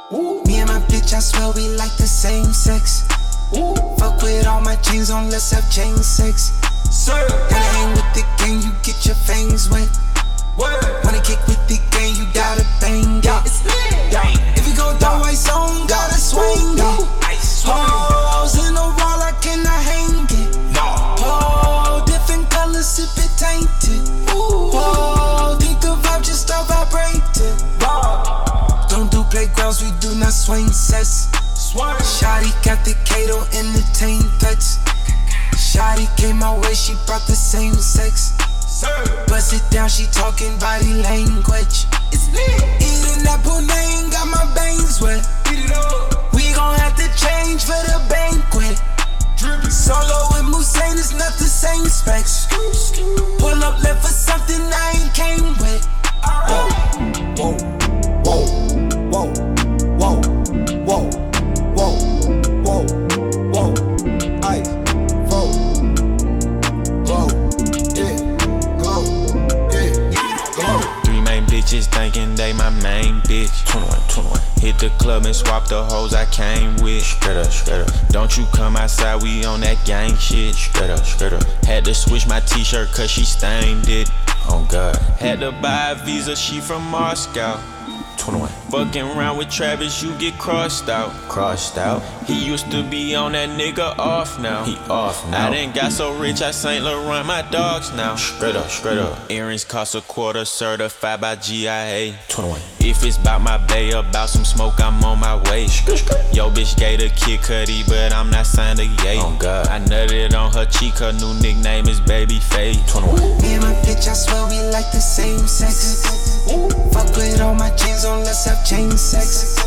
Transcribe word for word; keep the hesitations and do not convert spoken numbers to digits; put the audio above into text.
Ooh. Me and my bitch, I swear we like the same sex. Ooh. Fuck with all my chains on, let's have chain sex. Sir, gotta hang with the gang, you get your fangs wet. Word. Wanna kick with the gang, you gotta bang it. It's lit. Yeah. If you go throw ice on, gotta swing it. Hoes in the wall, I cannot hang it. No. Oh, different colors, sip it tainted. Ooh. Oh, think the vibe just start vibrating. Wow. Don't do playgrounds, we do not swing sets. Shawty got the Kato in the tame touch. Shawty came my way, she brought the same sex. Bust it down, she talking body language. It's lit. Eating that pudding, got my veins wet. We gon' have to change for the banquet. Solo with Musain is not the same specs. Pull up left for something I ain't came with. Whoa, whoa, whoa, whoa, whoa, whoa, whoa, whoa, whoa, ice, whoa, whoa, yeah, go, yeah, go. Three main bitches thinking they my main bitch. twenty-one, twenty-one. Hit the club and swap the hoes I came with. Straight up, straight up. Don't you come outside, we on that gang shit. Straight up, straight up. Had to switch my t-shirt cause she stained it. Oh God. Had to buy a visa, she from Moscow. twenty-one. Fucking around with Travis, you get crossed out. Crossed out? He used to be on that nigga off now. He off now. I done got so rich, I Saint Laurent my dogs now. Straight up, straight up. Earrings cost a quarter, certified by G I A. twenty-one. If it's bout my bay, about some smoke, I'm on my way. Yo, bitch gave a Kid Cudi, but I'm not signed to Ye. Oh God. I nutted on her cheek, her new nickname is Babyface. twenty-one. Me and my bitch, I swear we like the same sex. Ooh. Fuck with all my chains on, let's have chain sex.